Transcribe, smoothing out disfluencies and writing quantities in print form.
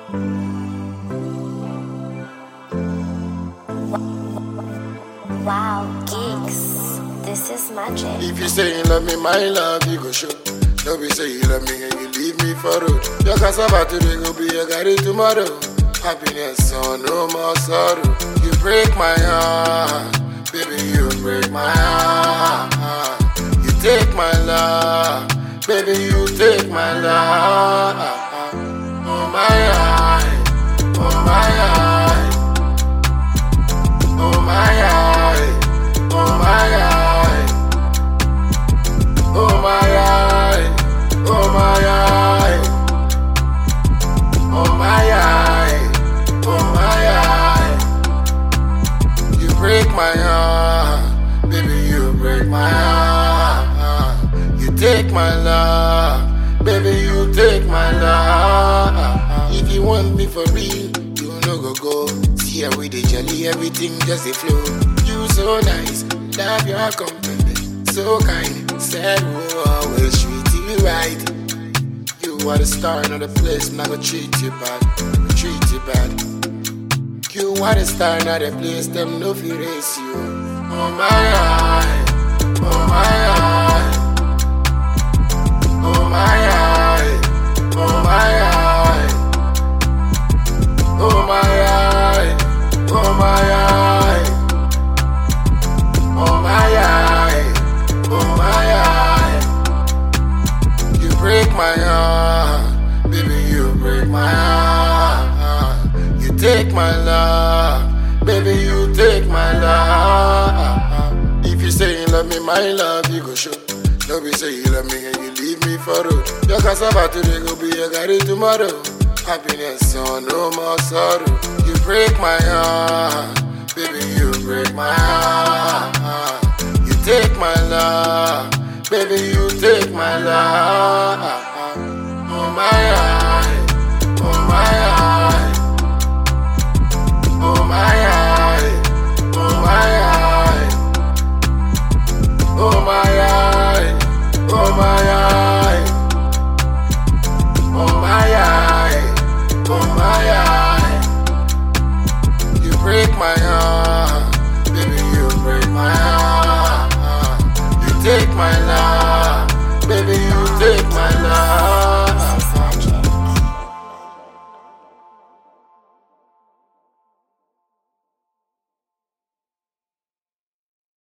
Wow, geeks, this is magic. If you say you love me, my love you go show. Don't be say you love me and you leave me for road. Your cassava today go be your garri tomorrow. Happiness, so no more sorrow. You break my heart, baby, you break my heart. You take my love, baby, you take my love. Oh my eye, oh my eye, oh my eye, oh my eye, oh my eye, oh my eye, oh my eye, oh my eye. You break my heart, baby, you break my heart. You take my love, baby, you take my love. If you want me for real, you no go. See how we dey jolly, everything just dey flow. You so nice, love your company, so kind. Said we'll always treat you right. You are the star in the place, and I go treat you bad, treat you bad. You are the star in the place, them no fear race you. Oh my eye, oh my eye, oh my eye, oh my eye, oh my eye, oh my eye, oh my eye, oh my eye. You break my heart, baby, you break my heart. You take my love, baby, you take my love. If you say you love me, my love you go show. Don't be say you love me and you leave me for road. Your cassava today go be your garri tomorrow. Happiness, so no more sorrow. You break my heart, baby, you break my heart. You take my love, baby, you take my love. Oh my eye, oh my eye, oh my eye, oh my eye, oh my eye, oh my eye, oh my eye, oh my eye. You break my heart, baby, you break my heart. You take my love, baby, you take my love.